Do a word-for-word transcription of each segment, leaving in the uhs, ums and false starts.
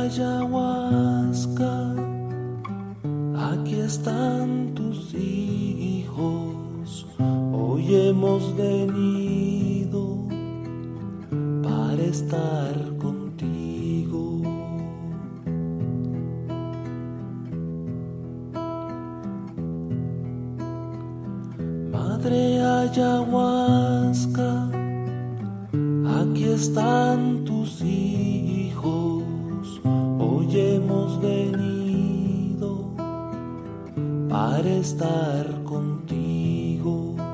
ayahuasca, aquí están tus hijos, hoy hemos venido para estar contigo. Madre ayahuasca, aquí están tus hijos, hoy hemos venido para estar contigo.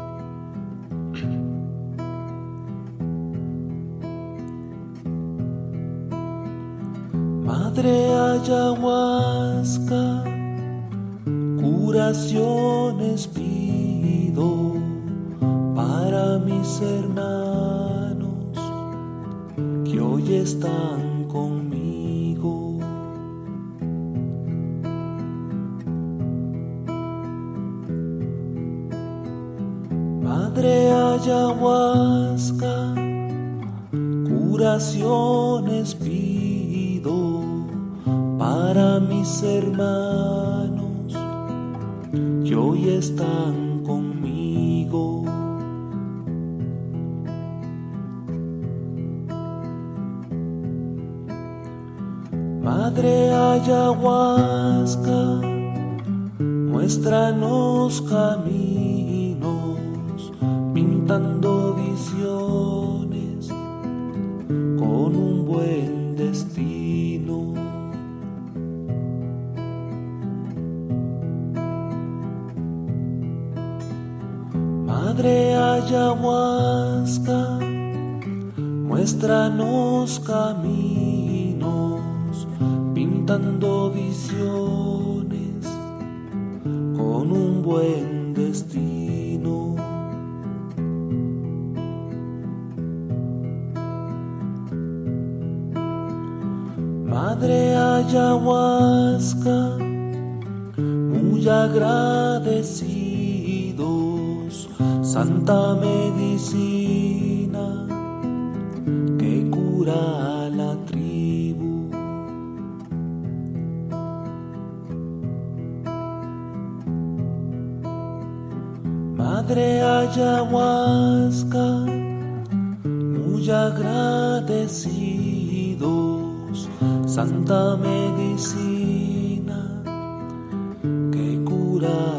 Madre ayahuasca, curaciones pido para mis hermanos que hoy están conmigo. Madre ayahuasca, curaciones pido para mis hermanos que hoy están conmigo. Madre ayahuasca, muéstranos caminos, pintando visiones con un buen destino. Madre ayahuasca, muéstranos caminos, pintando visiones con un buen destino. Madre ayahuasca, muy agradecidos, santa medicina que cura a la tribu. Madre ayahuasca, muy agradecidos, santa medicina que cura